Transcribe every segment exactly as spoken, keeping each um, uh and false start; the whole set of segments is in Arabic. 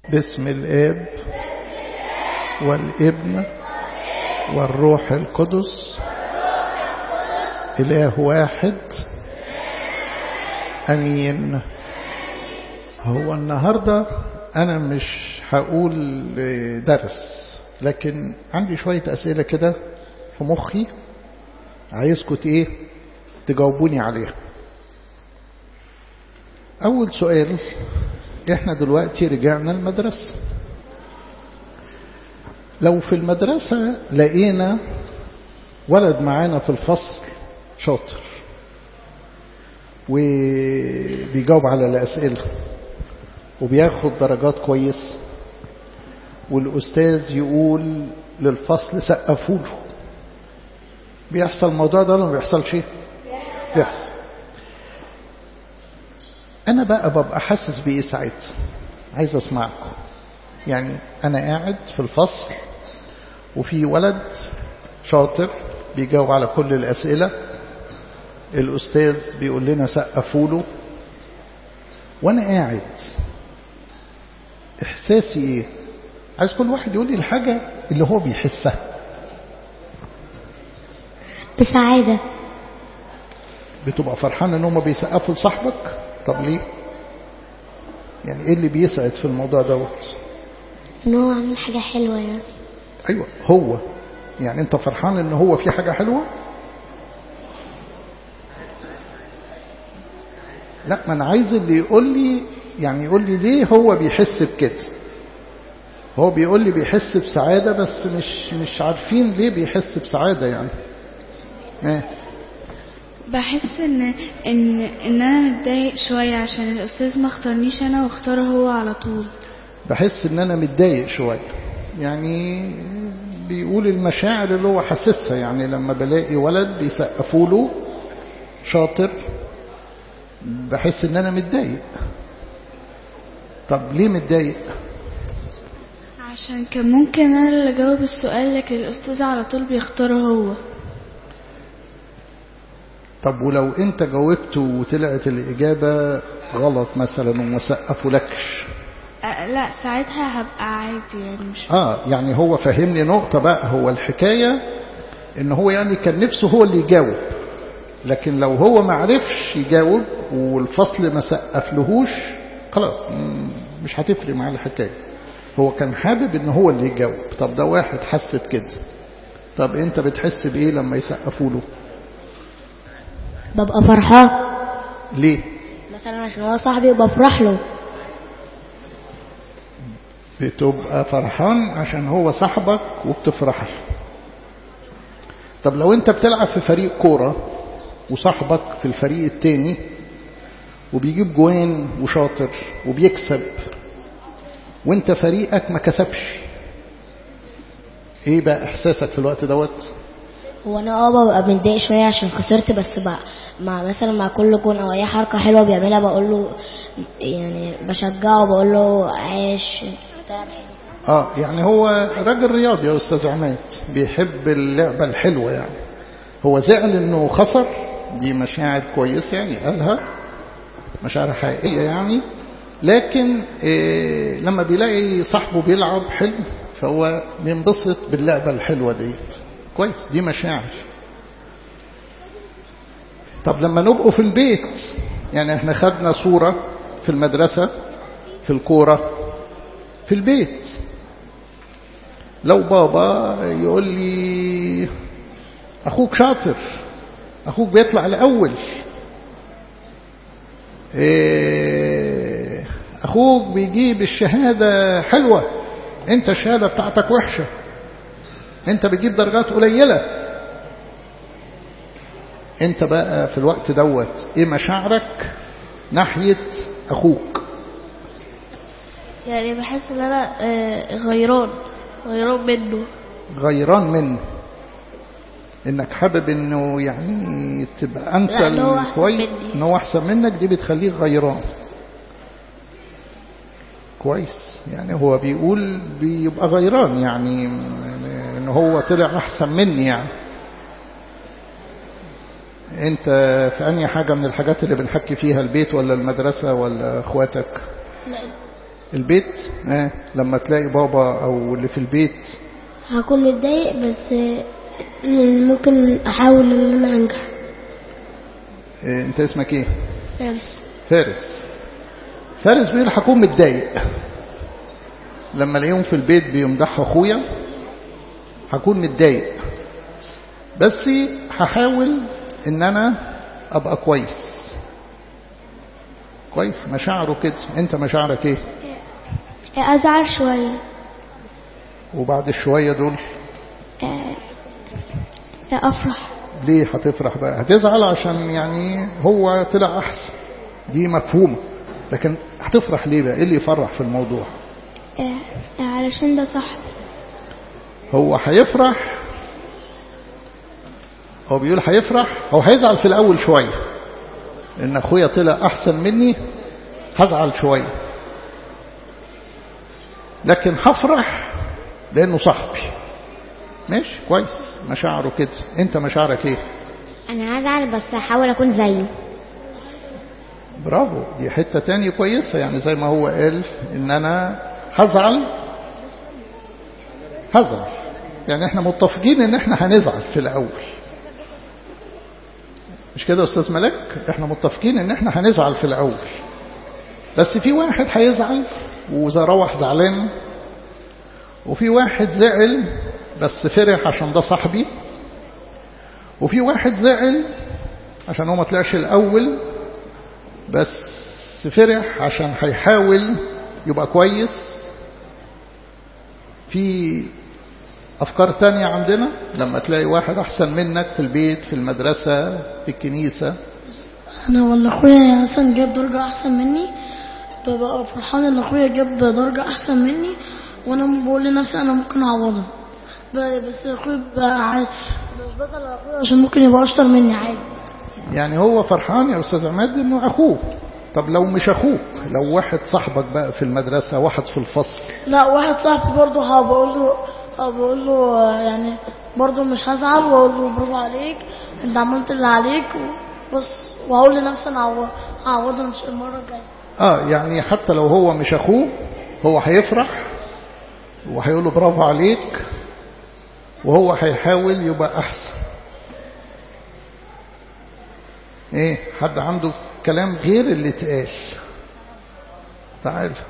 باسم الآب والابن والروح القدس إله واحد أمين. هو النهاردة أنا مش هقول درس، لكن عندي شوية أسئلة كده في مخي عايزكم ايه تجاوبوني عليها. أول سؤال، احنا دلوقتي رجعنا المدرسة. لو في المدرسة لقينا ولد معانا في الفصل شاطر وبيجاوب على الأسئلة وبياخد درجات كويس، والأستاذ يقول للفصل سقفوله، بيحصل الموضوع ده ولا ما بيحصلش؟ بيحصل. أنا بقى ببقى حاسس بإيه ساعتها؟ عايز أسمعكم. يعني أنا قاعد في الفصل وفي ولد شاطر بيجاوب على كل الأسئلة، الأستاذ بيقول لنا سقفوله، وأنا قاعد إحساسي إيه؟ عايز كل واحد يقول لي الحاجة اللي هو بيحسها. بسعادة. بتبقى فرحان ان هم بيسقفوا لصاحبك؟ طب ليه؟ يعني ايه اللي بيسعد في الموضوع دوت؟ ان هو عامل حاجة حلوة يعني. ايوه، هو يعني انت فرحان ان هو في حاجة حلوة؟ لا، ما انا عايز اللي يقول لي، يعني يقول لي ليه هو بيحس بكده. هو بيقول لي بيحس بسعادة، بس مش مش عارفين ليه بيحس بسعادة يعني. ايه؟ بحس ان ان ان انا متضايق شويه عشان الاستاذ ما اختارنيش انا واختاره هو على طول. بحس ان انا متضايق شويه، يعني بيقول المشاعر اللي هو حاسسها. يعني لما بلاقي ولد بيسقفوا له شاطر بحس ان انا متضايق. طب ليه متضايق؟ عشان كان ممكن انا اللي اجاوب السؤال لكن الاستاذ على طول بيختاره هو. طب ولو انت جاوبت وطلعت الإجابة غلط مثلا وما سقفوا لكش؟ أه لا، ساعتها هبقى عادي يعني. مش اه يعني هو فهمني نقطة بقى. هو الحكاية ان هو يعني كان نفسه هو اللي يجاوب، لكن لو هو ما عرفش يجاوب والفصل ما سقفلهوش خلاص مش هتفرق معاه الحكاية. هو كان حابب ان هو اللي يجاوب. طب ده واحد حست كده. طب انت بتحس بايه لما يسقفوا له؟ ببقى فرحان. ليه؟ مثلا عشان هو صاحبي بفرح له. بتبقى فرحان عشان هو صاحبك وبتفرح له. طب لو انت بتلعب في فريق كورة وصاحبك في الفريق التاني وبيجيب جوان وشاطر وبيكسب وانت فريقك ما كسبش، ايه بقى احساسك في الوقت دوت؟ هو انا اه ببقى متضايق شويه عشان خسرت، بس بقى مع مثلا مع كل جون او اي حركه حلوه بيعملها بقول له يعني بشجعه وبقول له عاش اه يعني هو راجل رياضي يا استاذ عماد، بيحب اللعبه الحلوه. يعني هو زعل انه خسر، دي مشاعر كويسه يعني قالها، مشاعر حقيقيه يعني. لكن إيه لما بيلاقي صاحبه بيلعب حلو فهو بينبسط باللعبه الحلوه ديت. كويس، دي مشاعر. طب لما نبقوا في البيت، يعني احنا خدنا صورة في المدرسة في الكورة في البيت، لو بابا يقول لي اخوك شاطر، اخوك بيطلع الاول، ايه اخوك بيجيب الشهادة حلوة، انت الشهادة بتاعتك وحشة، انت بتجيب درجات قليلة، انت بقى في الوقت دوت ايه مشاعرك ناحية اخوك؟ يعني بحس ان انا غيران غيران منه. غيران منه انك حابب انه يعني تبقى انت الكويس، ان هو احسن منك، دي بتخليك غيران. كويس، يعني هو بيقول بيبقى غيران يعني ان هو طلع احسن مني. يعني انت في انهي حاجة من الحاجات اللي بنحكي فيها، البيت ولا المدرسة ولا اخواتك؟ لا البيت اه لما تلاقي بابا او اللي في البيت هكون متضايق بس ممكن احاول ان انا انجح. اه انت اسمك ايه؟ فارس. فارس. فارس بيقول هكون متضايق لما الاقيهم في البيت بيمدحوا اخويا، هكون متضايق بس هحاول ان انا ابقى كويس. كويس مشاعره كده. انت مشاعرك ايه؟ ازعل شوية. وبعد الشوية دول افرح. ليه هتفرح بقى؟ هتزعل عشان يعني هو طلع احسن، دي مفهومة، لكن هتفرح ليه بقى؟ ايه اللي يفرح في الموضوع؟ علشان ده صاحبي. هو هيفرح، هو بيقول هيفرح، هو هيزعل في الاول شوية ان اخويا طلع احسن مني، هزعل شوية، لكن هفرح لانه صاحبي. ماشي كويس مشاعره كده. انت مشاعرك ايه؟ انا هزعل بس هحاول اكون زيه. برافو، دي حتة تانية كويسة. يعني زي ما هو قال ان انا هزعل هزعل يعني احنا متفقين ان احنا هنزعل في الاول، مش كده يا استاذ ملك؟ احنا متفقين ان احنا هنزعل في الاول، بس في واحد هيزعل وإذا روح زعلان، وفي واحد زعل بس فرح عشان ده صاحبي، وفي واحد زعل عشان هو ما طلعش الاول بس فرح عشان هيحاول يبقى كويس. في أفكار تانية عندنا لما تلاقي واحد أحسن منك في البيت، في المدرسة، في الكنيسة. أنا ولا أخويا مثلا جاب درجة أحسن مني ببقى فرحان إن أخويا جاب درجة أحسن مني، وأنا بقول لنفسي أنا ممكن أعوضها، بس أخويا بقى مش بسأل أخويا عشان ممكن يبقى أشطر مني عادي. يعني هو فرحان يا أستاذ عماد إنه أخوه. طب لو مش أخوك، لو واحد صاحبك بقى في المدرسة، واحد في الفصل؟ لا واحد صاحبي برضه هبقول له هبقول له يعني برضه مش هزعل، واقول له برافو عليك انت عملت اللي عليك بس، وهقول لنفسي انا هعوضها مش المره الجايه. اه يعني حتى لو هو مش اخوه هو هيفرح وهيقول له برافو عليك، وهو هيحاول يبقى احسن. ايه حد عنده كلام غير اللي اتقال؟ تعال.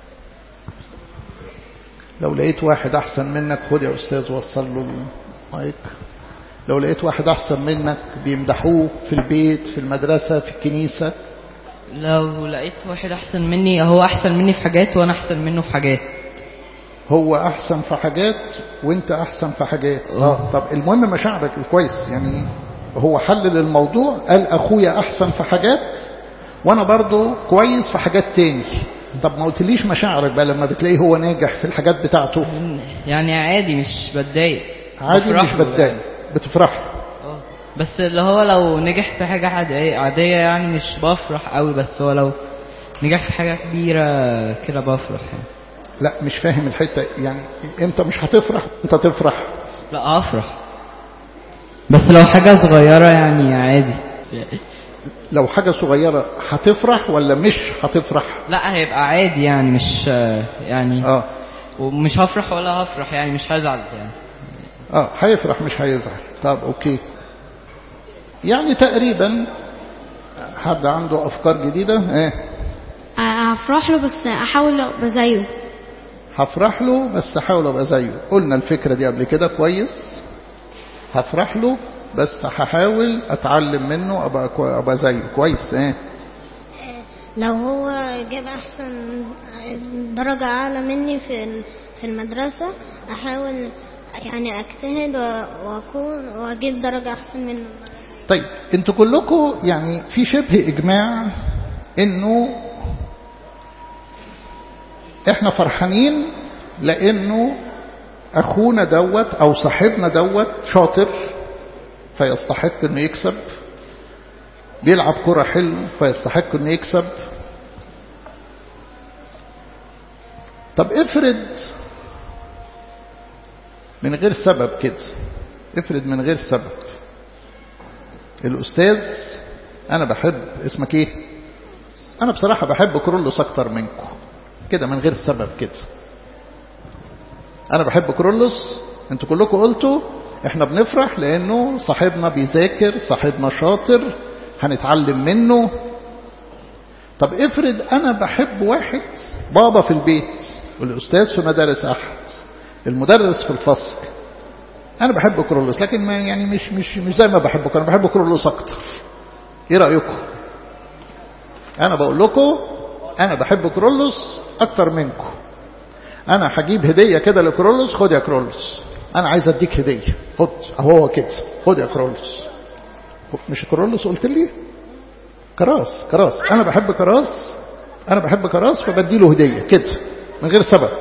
لو لقيت واحد احسن منك خد يا استاذ وصل له المايك. لو لقيت واحد احسن منك بيمدحوه في البيت، في المدرسة، في الكنيسة. لو لقيت واحد احسن مني، هو احسن مني في حاجات وانا احسن منه في حاجات. هو احسن في حاجات وانت احسن في حاجات. اه طب المهم مشاعرك كويس. يعني هو حلل الموضوع، قال اخويا احسن في حاجات وانا برضو كويس في حاجات تاني. طب ما قلتليش مشاعرك بقى لما بتلاقيه هو ناجح في الحاجات بتاعته؟ يعني عادي مش بتضايق. عادي مش بتضايق، بتفرح له. بس اللي هو لو نجح في حاجة عادية, عادية يعني مش بفرح قوي، بس هو لو نجح في حاجة كبيرة كده بفرح يعني. لا مش فاهم الحتة. يعني انت مش هتفرح؟ انت تفرح؟ لا افرح، بس لو حاجة صغيرة يعني عادي. لو حاجة صغيرة هتفرح ولا مش هتفرح؟ لا هيبقى عادي يعني مش يعني اه ومش هفرح ولا هفرح يعني مش هزعل يعني. اه هيفرح مش هيزعل. طب اوكي. يعني تقريبا حد عنده افكار جديدة؟ ايه هفرح له بس احاول ابقى زيه. هفرح له بس احاول ابقى زيه. قلنا الفكرة دي قبل كده كويس. هفرح له بس هحاول اتعلم منه ابقى كو... ابقى زيه. كويس. ايه لو هو جاب احسن درجة اعلى مني في في المدرسة احاول يعني اجتهد واكون واجيب درجة احسن منه. طيب انتوا كلكم يعني في شبه اجماع انه احنا فرحانين لانه اخونا دوت او صاحبنا دوت شاطر فيستحق انه يكسب، بيلعب كرة حلو فيستحق انه يكسب. طب افرض من غير سبب كده، افرض من غير سبب الأستاذ، أنا بحب، اسمك إيه؟ أنا بصراحة بحب كرولوس أكتر منكم. كده من غير سبب كده. أنا بحب كرولوس، أنتوا كلكم قلتوا إحنا بنفرح لأنه صاحبنا بيذاكر، صاحبنا شاطر، هنتعلم منه. طب افرض أنا بحب واحد، بابا في البيت والأستاذ في مدارس أحد، المدرس في الفصل، أنا بحب كرولوس لكن ما يعني مش مش مش زي ما بحبه، أنا بحب كرولوس أكتر. إيه رأيكم؟ أنا بقول لكم أنا بحب كرولوس أكتر منكم. أنا هجيب هدية كده لكرولوس، خد يا كرولوس، أنا عايز أديك هدية، خد أهو كده، خد يا كرولوس. مش كرولوس قلت لي؟ كراس كراس أنا بحب كراس، أنا بحب كراس فبدي له هدية كده من غير سبب.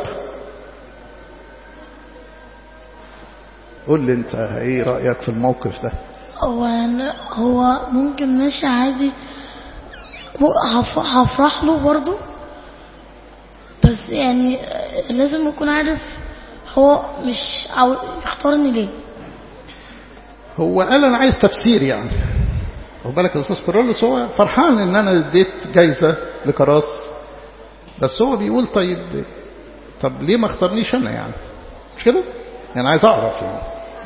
قول لي أنت إيه رأيك في الموقف ده؟ هو هو ممكن ماشي عادي، هفرح له برضه، بس يعني لازم أكون عارف هو مش عاو... يختارني ليه. هو قال أنا عايز تفسير يعني. خد بالك يا أستاذ كرولوس هو فرحان إن أنا اديت جايزة لكراس، بس هو بيقول طيب طب ليه ما اختارنيش أنا يعني؟ مش كده؟ يعني عايز أعرف يعني.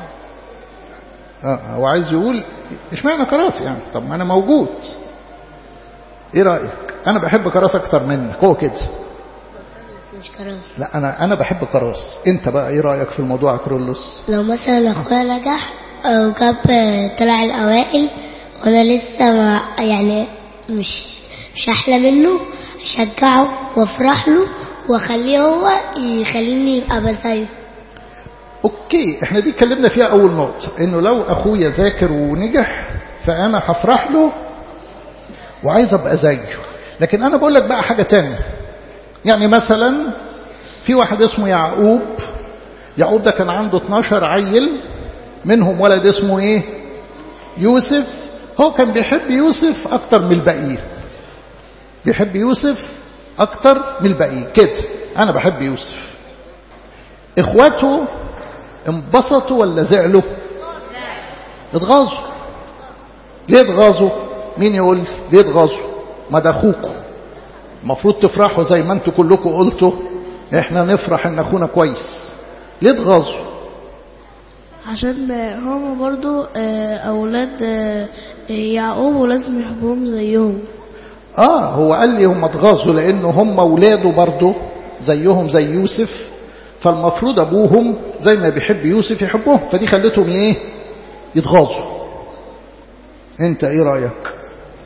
آه هو عايز يقول اشمعنى كراس يعني؟ طب ما أنا موجود. إيه رأيك؟ أنا بحب كراس أكتر منك، هو كده. مش كراس. لا أنا أنا بحب كراس. أنت بقى إيه رأيك في الموضوع يا كرولوس؟ لو مثلا أخويا نجح أو جاب طلع الأوائل وأنا لسه ما يعني مش مش أحلى منه، أشجعه وأفرح له وأخليه هو يخليني يبقى بزيه. أوكي إحنا دي اتكلمنا فيها أول نقطة، إنه لو أخويا ذاكر ونجح فأنا هفرح له وعايز أبقى زيه. لكن أنا بقول لك بقى حاجة تانية، يعني مثلا في واحد اسمه يعقوب. يعقوب ده كان عنده اتناشر عيل، منهم ولد اسمه إيه؟ يوسف. هو كان بيحب يوسف أكتر من الباقيين، بيحب يوسف أكتر من الباقيين كده. أنا بحب يوسف. إخواته انبسطوا ولا زعلوا؟ اتغاظوا. ليه اتغاظوا؟ مين يقول ليه اتغاظوا؟ ما ده أخوكم، المفروض تفرحوا زي ما انتوا كلكم قلتوا احنا نفرح ان اخونا كويس. ليه اتغاظوا؟ عشان هم برضو اولاد يعقوب ولازم يحبهم زيهم. اه هو قال لي هم اتغاظوا لانه هم اولاده برضو زيهم زي يوسف، فالمفروض ابوهم زي ما بيحب يوسف يحبهم، فدي خلتهم ايه؟ يتغاظوا. انت ايه رايك؟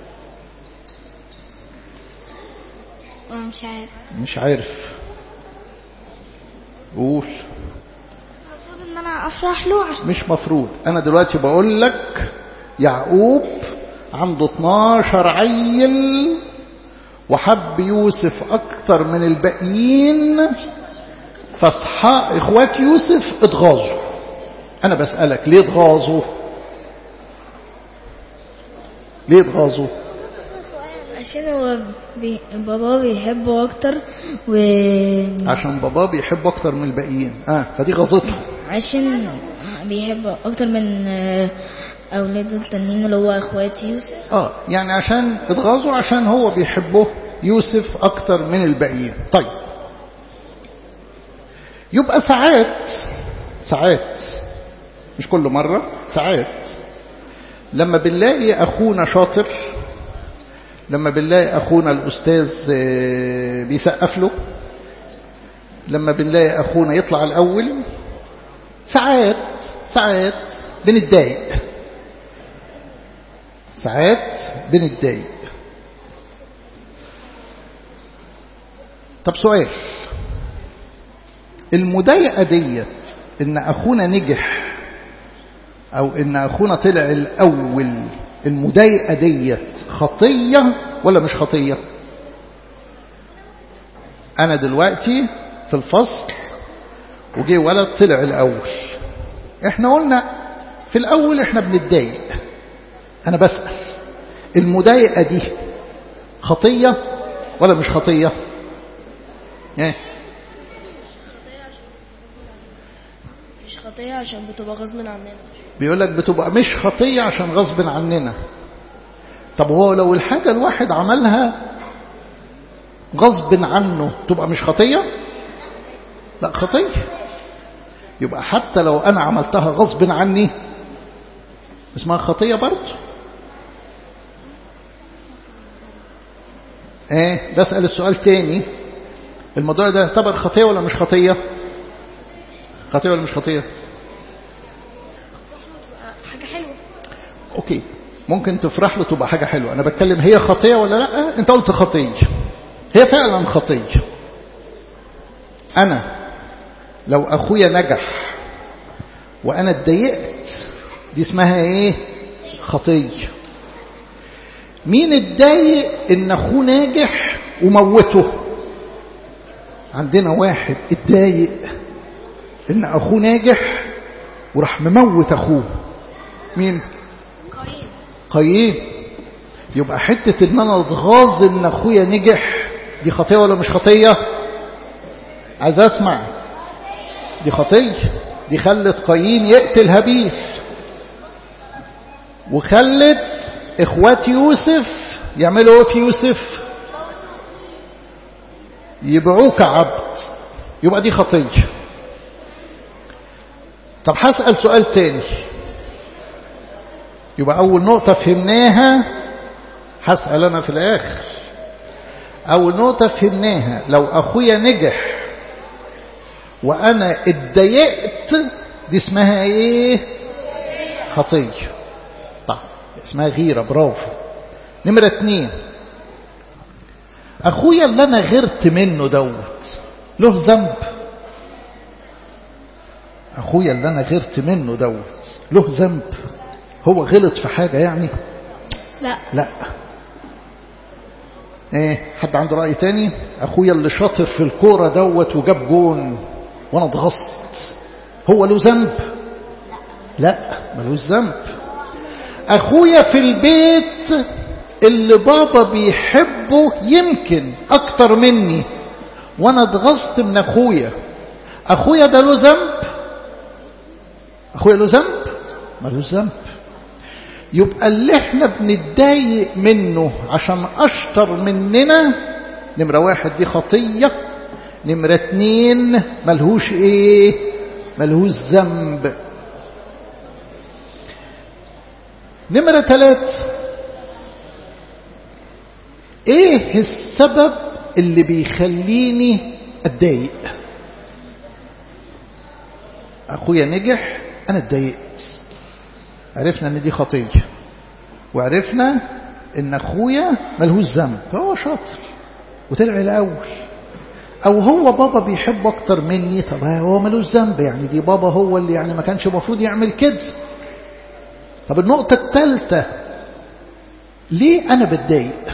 مش عارف مش عارف قول. المفروض ان انا افرح له عشان مش مفروض. انا دلوقتي بقول لك يعقوب عنده اتناشر عيل وحب يوسف اكتر من الباقيين، فاصحاب اخوات يوسف اتغاظوا. انا بسألك ليه اتغاظوا؟ ليه اتغاظوا؟ عشان هو بي... بابا بيحبه اكتر و عشان بابا بيحبه اكتر من الباقيين. اه فدي غاظته. عشان بيحب اكتر من اولاده التانيين اللي هو اخوات يوسف. اه يعني عشان اتغاظوا عشان هو بيحبه يوسف اكتر من الباقيين. طيب يبقى ساعات ساعات مش كل مرة، ساعات لما بنلاقي اخونا شاطر، لما بنلاقي أخونا الأستاذ بيسقف له، لما بنلاقي أخونا يطلع الأول، ساعات ساعات بنتضايق، ساعات بنتضايق. طب سؤال، المضايقة ديت إن أخونا نجح أو إن أخونا طلع الأول، المضايقة ديت خطية ولا مش خطية؟ أنا دلوقتي في الفصل وجي ولد طلع الأول، إحنا قلنا في الأول إحنا بنتضايق. أنا بسأل المضايقة دي خطية ولا مش خطية؟ إيه؟ مش خطية عشان بتبقى غصب عننا. بيقول لك بتبقى مش خطية عشان غصب عننا. طب هو لو الحاجة الواحد عملها غصب عنه تبقى مش خطية؟ لا خطية. يبقى حتى لو أنا عملتها غصب عني اسمها خطية برضه. ايه بسأل السؤال تاني، الموضوع ده يعتبر خطية ولا مش خطية؟ خطية ولا مش خطية؟ حاجة حلوة. اوكي ممكن تفرح له تبقى حاجة حلوة. انا بتكلم هي خطية ولا لا؟ انت قلت خطية، هي فعلا خطية. انا لو اخويا نجح وانا اتضايقت دي اسمها ايه؟ خطية. مين اتضايق ان اخوه ناجح وموته؟ عندنا واحد اتضايق ان اخوه ناجح وراح مموت اخوه. مين؟ قايين. قايين. يبقى حتة ان انا اتغاظ ان اخويا نجح دي خطية ولا مش خطية؟ عايز اسمع. دي خطية. دي خلت قايين يقتل هابيل، وخلت اخوات يوسف يعملوا ايه في يوسف؟ يبيعوه كعبد. يبقى دي خطية. طب هسأل سؤال تاني. يبقى اول نقطة فهمناها، هسأل انا في الاخر. اول نقطة فهمناها، لو اخويا نجح وانا اتضايقت دي اسمها ايه؟ خطية. طيب اسمها غيرة. برافو. نمرة اتنين، اخويا اللي انا غيرت منه دوت له ذنب؟ اخويا اللي انا غيرت منه دوت له ذنب؟ هو غلط في حاجة يعني؟ لا لا. ايه حد عنده رأي تاني؟ اخويا اللي شاطر في الكورة دوت وجاب جون وانا اتغصت، هو له ذنب؟ لا ملوش ذنب. اخويا في البيت اللي بابا بيحبه يمكن اكتر مني وانا اتغصت من اخويا، اخويا ده له ذنب؟ اخويا له ذنب؟ ملوش ذنب. يبقى اللي احنا بنتضايق منه عشان اشطر مننا، نمرة واحد دي خطية، نمرة اتنين ملهوش ايه؟ ملهوش ذنب. نمرة تلات، ايه السبب اللي بيخليني اتضايق؟ اخويا نجح انا اتضايقت، عرفنا ان دي خطية، وعرفنا ان اخويا ملهوش ذنب، هو شاطر وطلع الاول، او هو بابا بيحبه اكتر مني، طب هو ملوش ذنب يعني، دي بابا هو اللي يعني ما كانش المفروض يعمل كده. طب النقطة الثالثة، ليه انا بتضايق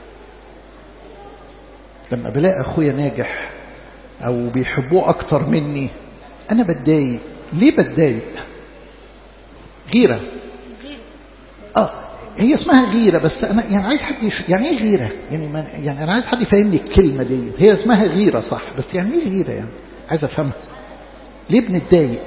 لما بلاقي اخويا ناجح او بيحبوه اكتر مني؟ انا بتضايق ليه؟ بتضايق غيرة. اه هي اسمها غيرة، بس انا يعني عايز حد يش... يعني ايه غيرة؟ يعني ما... يعني انا عايز حد يفهمني الكلمة دي. هي اسمها غيرة صح، بس يعني ايه غيرة؟ يعني عايز افهمها. ليه بنتضايق؟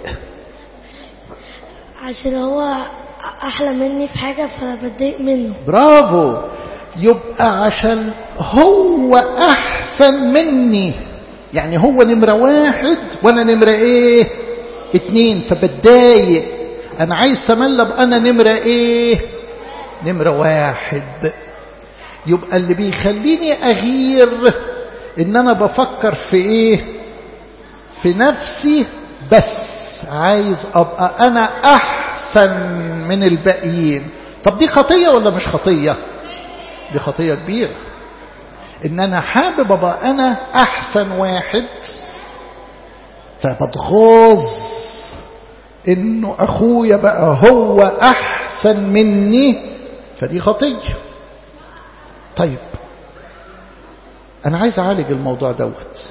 عشان هو احلى مني في حاجة فبتضايق منه. برافو. يبقى عشان هو احسن مني، يعني هو نمرة واحد وانا نمرة ايه؟ اتنين، فبتضايق. انا عايز تملب انا نمرة ايه؟ نمرة واحد. يبقى اللي بيخليني اغير ان انا بفكر في ايه؟ في نفسي بس، عايز ابقى انا احسن من الباقيين. طب دي خطية ولا مش خطية؟ دي خطية كبيرة، ان انا حابب ابقى انا احسن واحد، فبتغاظ انه اخويا بقى هو احسن مني، فدي خطية. طيب انا عايز اعالج الموضوع دوت.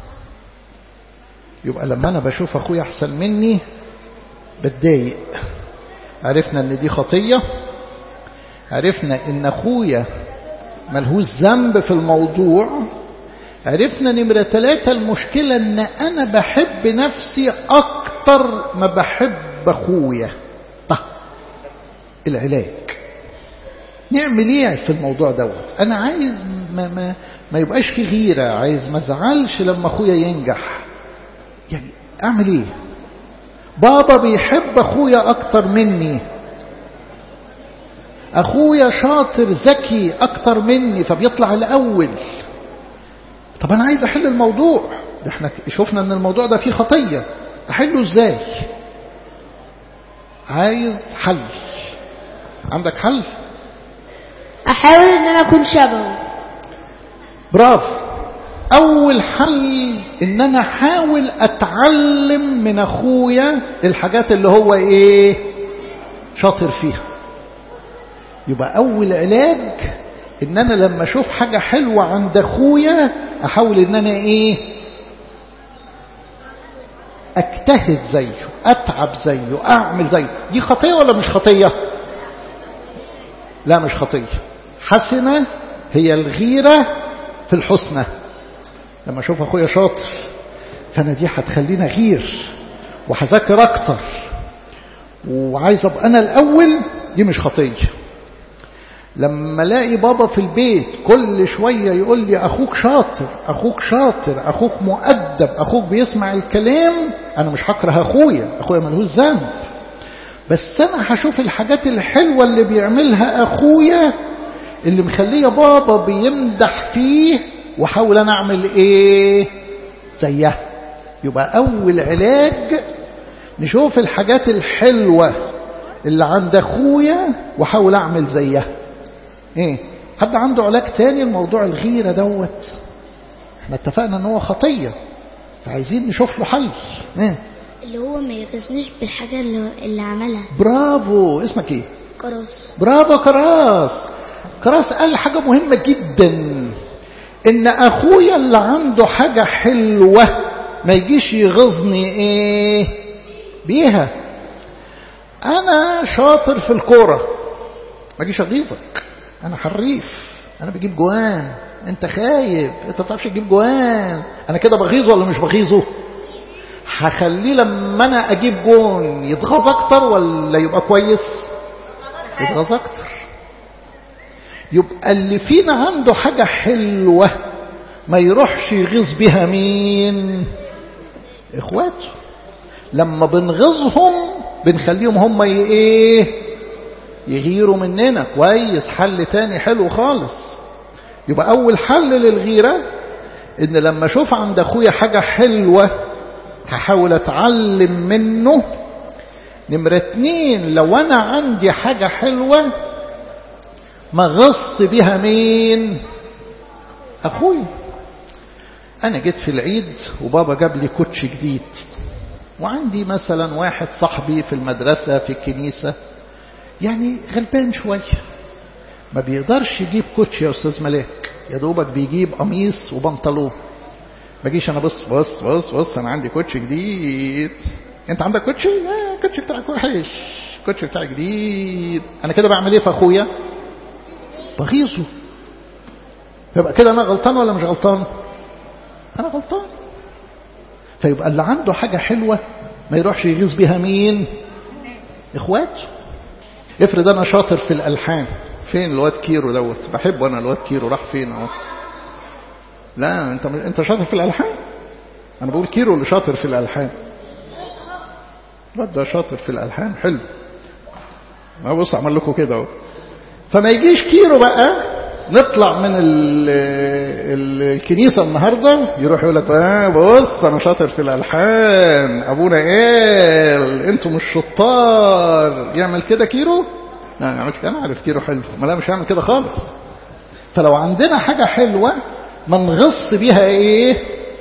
يبقى لما انا بشوف اخويا احسن مني بتضايق، عرفنا ان دي خطية، عرفنا ان اخويا ملهوش ذنب في الموضوع، عرفنا نمرة ثلاثة المشكلة ان انا بحب نفسي اكتر ما بحب اخويا. طيب العلاج نعمل ايه في الموضوع دوت؟ انا عايز ما, ما ما يبقاش في غيرة، عايز ما ازعلش لما اخويا ينجح. يعني اعمل ايه؟ بابا بيحب اخويا اكتر مني، اخويا شاطر ذكي اكتر مني فبيطلع الاول. طب انا عايز احل الموضوع ده، احنا شفنا ان الموضوع ده فيه خطية، احله ازاي؟ عايز حل. عندك حل؟ احاول ان انا اكون شبهه. برافو. اول حل ان انا احاول اتعلم من اخويا الحاجات اللي هو ايه شاطر فيها. يبقى اول علاج ان انا لما اشوف حاجة حلوة عند اخويا احاول ان انا ايه اجتهد زيه، اتعب زيه، اعمل زيه. دي خطية ولا مش خطية؟ لا مش خطية. حسنة هي الغيرة في الحسنى. لما اشوف اخويا شاطر فانا دي هتخلينا غير وهذاكر اكتر وعايز ابقى انا الاول، دي مش خطية. لما الاقي بابا في البيت كل شوية يقول لي اخوك شاطر اخوك شاطر اخوك مؤدب اخوك بيسمع الكلام، انا مش هكره اخويا، اخويا ملهوش ذنب، بس انا هشوف الحاجات الحلوة اللي بيعملها اخويا اللي مخليه بابا بيمدح فيه، وحاول انا اعمل ايه زيها. يبقى اول علاج نشوف الحاجات الحلوة اللي عند اخويا وحاول اعمل زيها. ايه حد عنده علاج تاني الموضوع الغيرة دوت؟ احنا اتفقنا ان هو خطية فعايزين نشوف له حل. ايه اللي هو ما يغزنيش بالحاجة اللي, اللي عملها. برافو. اسمك ايه؟ كراس. برافو كراس. كراس قال حاجة مهمة جدا، ان اخويا اللي عنده حاجة حلوة ما يجيش يغزني ايه بيها. انا شاطر في الكورة ما اجيش اغيظك، انا حريف، انا بجيب جوان، انت خايف، انت ما بتعرفش تجيب جوان، انا كده بغيظه ولا مش بغيظه؟ هخليه لما انا اجيب جون يتغاظ اكتر ولا يبقى كويس؟ يتغاظ اكتر. يبقى اللي فينا عنده حاجة حلوة ما يروحش يغيظ بها مين؟ اخواته. لما بنغيظهم بنخليهم هم ايه يغيروا مننا. كويس. حل تاني حلو خالص. يبقى اول حل للغيرة ان لما اشوف عند اخويا حاجة حلوة هحاول اتعلم منه. نمرة اتنين، لو انا عندي حاجة حلوة ما غص بها مين؟ اخويا. انا جيت في العيد وبابا جاب لي كوتش جديد، وعندي مثلا واحد صاحبي في المدرسة في الكنيسة يعني غلبان شوية ما بيقدرش يجيب كوتش يا أستاذ ملاك، يا دوبك بيجيب قميص وبنطلون. ما جيش أنا بص بص بص بص أنا عندي كوتش جديد. أنت عندك كوتش؟ لا الكوتش بتاعك وحش، الكوتش بتاعك جديد. أنا كده بعمل إيه في أخويا؟ بغيظه. فيبقى كده أنا غلطان ولا مش غلطان؟ أنا غلطان. فيبقى اللي عنده حاجة حلوة ما يروحش يغيظ بها مين؟ إخواته. افرض أنا شاطر في الألحان. فين الواد كيرو دوت؟ بحبه أنا الواد كيرو. راح فين اهو؟ لا أنت انت شاطر في الألحان. أنا بقول كيرو اللي شاطر في الألحان. الواد ده شاطر في الألحان حلو. ما بص أعمل لكم كده اهو. فما يجيش كيرو بقى نطلع من ال ال الكنيسة النهاردة يروح يقول لك آه بص أنا شاطر في الألحان، أبونا قال أنتم مش شطار. يعمل كده كيرو؟ لا ما يعملش كده. أنا عارف كيرو حلو، ما لا مش هيعمل كده خالص. فلو عندنا حاجة حلوة ما نغص بيها إيه،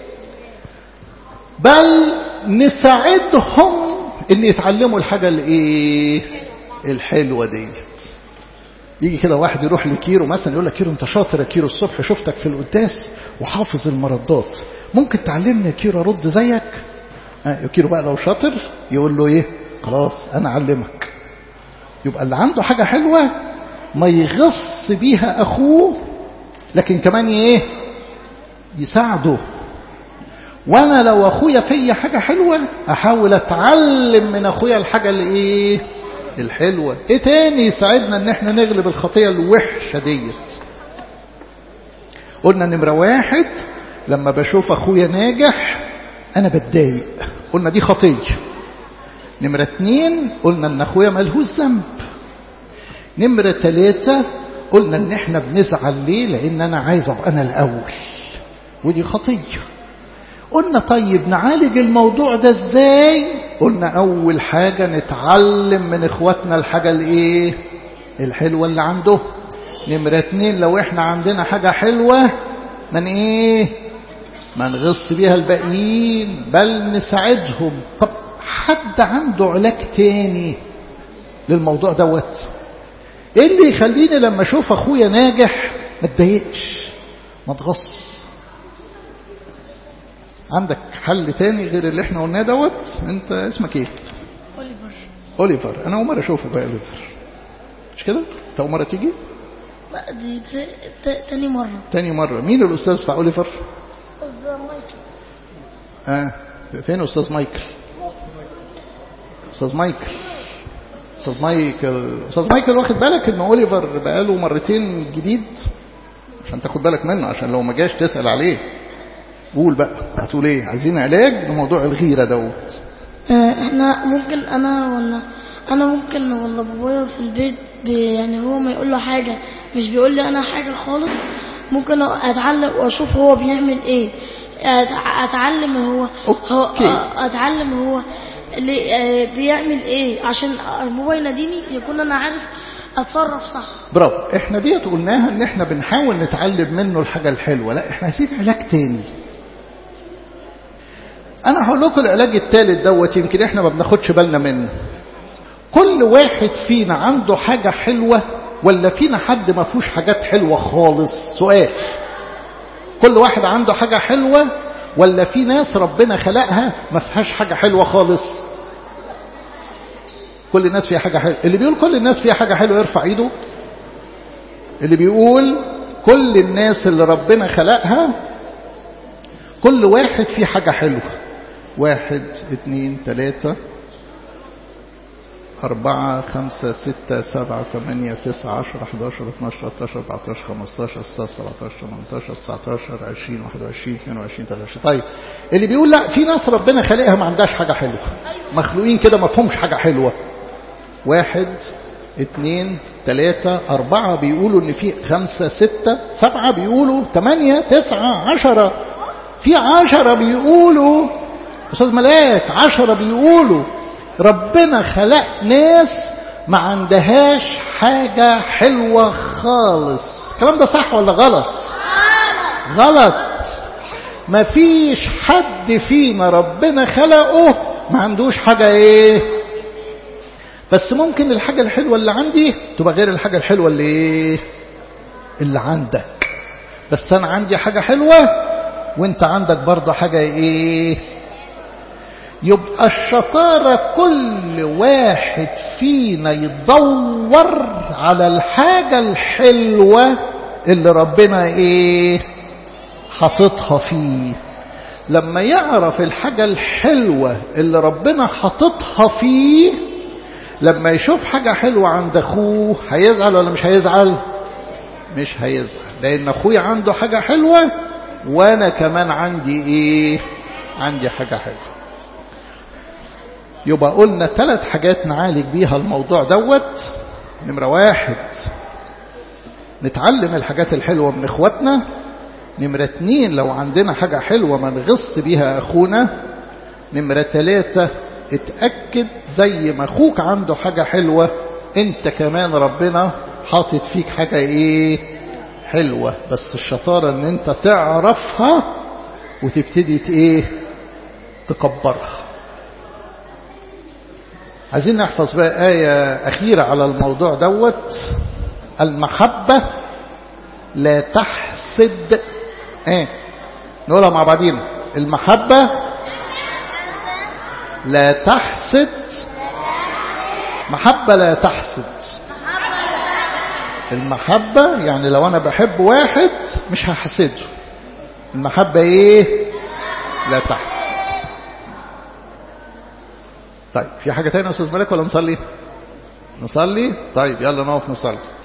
بل نساعدهم إن يتعلموا الحاجة الإيه الحلوة ديت. يجي كده واحد يروح لكيرو مثلا يقول لك كيرو انت شاطر يا كيرو، الصبح شفتك في القداس وحافظ المردات، ممكن تعلمني يا كيرو ارد زيك؟ يا كيرو بقى لو شاطر يقول له ايه خلاص انا اعلمك. يبقى اللي عنده حاجة حلوة ما يغص بيها اخوه، لكن كمان ايه يساعده. وانا لو اخويا فيا حاجة حلوة احاول اتعلم من اخويا الحاجة اللي ايه الحلوة. ايه تاني يساعدنا ان احنا نغلب الخطية الوحشة ديت؟ قلنا نمرة واحد لما بشوف أخويا ناجح أنا بتضايق، قلنا دي خطية. نمرة اتنين قلنا أن أخويا ملهوش ذنب. نمرة ثلاثة قلنا أن احنا بنزعل ليه؟ لأن أنا عايز أبقى أنا الأول، ودي خطية. قلنا طيب نعالج الموضوع ده ازاي؟ قلنا أول حاجة نتعلم من إخواتنا الحاجة الإيه؟ الحلوة اللي عنده. نمرة اتنين لو احنا عندنا حاجة حلوة من إيه؟ ما نغص بيها الباقيين بل نساعدهم. طب حد عنده علاج تاني للموضوع دوت؟ ايه اللي يخليني لما اشوف اخويا ناجح ما اتضايقش ما اتغص؟ عندك حل تاني غير اللي احنا قلناه دوت؟ انت اسمك ايه؟ اوليفر. اوليفر. انا اول مره اشوفك بقى اوليفر، مش كده؟ انت اول مره تيجي؟ لا دي ت- ت- تاني مرة. تاني مره. مين الاستاذ بتاع اوليفر؟ أستاذ مايكل. اه فين استاذ مايكل؟ استاذ مايكل استاذ مايكل استاذ مايكل واخد بالك ان اوليفر بقاله مرتين جديد؟ عشان تاخد بالك منه، عشان لو ما جاش تسأل عليه. قول بقى هتقول ايه؟ عايزين علاج لموضوع الغيرة دوت. آه، احنا ممكن انا ولا انا ممكن ولا بابايا في البيت بي- يعني هو ما يقول له حاجة مش بيقول لي انا حاجة خالص، ممكن اتعلم واشوف هو بيعمل ايه، أتع- اتعلم هو هو أوكي. آه، اتعلم هو اللي آه، بيعمل ايه عشان بابا يناديني يكون انا عارف اتصرف صح. برافو. احنا ديت قلناها ان احنا بنحاول نتعلم منه الحاجة الحلوة. لا احنا عايزين علاج تاني. انا هقول لكم العلاج الثالث دوت يمكن احنا ما بناخدش بالنا منه. كل واحد فينا عنده حاجة حلوة ولا فينا حد ما فيهوش حاجات حلوة خالص؟ سؤال. كل واحد عنده حاجة حلوة ولا في ناس ربنا خلقها ما فيهاش حاجة حلوة خالص؟ كل الناس فيها حاجة حلوة. اللي بيقول كل الناس فيها حاجة حلوة يرفع ايده. اللي بيقول كل الناس اللي ربنا خلقها كل واحد فيه حاجة حلوة. واحد اثنين ثلاثة أربعة خمسة ستة سبعة ثمانية تسعة عشرة حداشر اثناشر ثلاثة عشر أربعة عشر خمستاشر ستاشر سبعتاشر ثمانية عشر تسعتاشر عشرين واحد وعشرين اثنين وعشرين ثلاثة وعشرين. طيب اللي بيقول لا في ناس ربنا خلقها ما عندهاش حاجة حلوة، مخلوقين كده ما فهمش حاجة حلوة. واحد اثنين ثلاثة أربعة بيقولوا إن في خمسة ستة سبعة بيقولوا ثمانية تسعة عشرة، في عشرة بيقولوا أستاذ ملاك عشرة بيقولوا ربنا خلق ناس ما عندهاش حاجة حلوة خالص. الكلام ده صح ولا غلط؟ غلط. ما فيش حد فينا ربنا خلقه ما عندوش حاجة ايه، بس ممكن الحاجة الحلوة اللي عندي تبقى غير الحاجة الحلوة اللي ايه اللي عندك. بس انا عندي حاجة حلوة وانت عندك برضه حاجة ايه. يبقى الشطارة كل واحد فينا يدور على الحاجة الحلوة اللي ربنا ايه حاططها فيه. لما يعرف الحاجة الحلوة اللي ربنا حاططها فيه، لما يشوف حاجة حلوة عند أخوه هيزعل ولا مش هيزعل؟ مش هيزعل، لأن أخوي عنده حاجة حلوة وأنا كمان عندي إيه؟ عندي حاجة حلوة. يبقى قلنا ثلاث حاجات نعالج بيها الموضوع دوت. نمرة واحد نتعلم الحاجات الحلوة من إخواتنا. نمرة اتنين لو عندنا حاجة حلوة ما نغص بيها أخونا. نمرة ثلاثة اتأكد زي ما أخوك عنده حاجة حلوة انت كمان ربنا حاطط فيك حاجة ايه حلوة، بس الشطارة ان انت تعرفها وتبتدي ايه تكبرها. عايزين نحفظ بقى آية أخيرة على الموضوع دوت. المحبة لا تحسد. ايه نقولها مع بعضينا. المحبة لا تحسد. محبة لا تحسد. المحبة يعني لو أنا بحب واحد مش هحسده. المحبة إيه لا تحسد. طيب في حاجة تانية يا أستاذ ملك ولا نصلي؟ نصلي. طيب يلا نقف نصلي.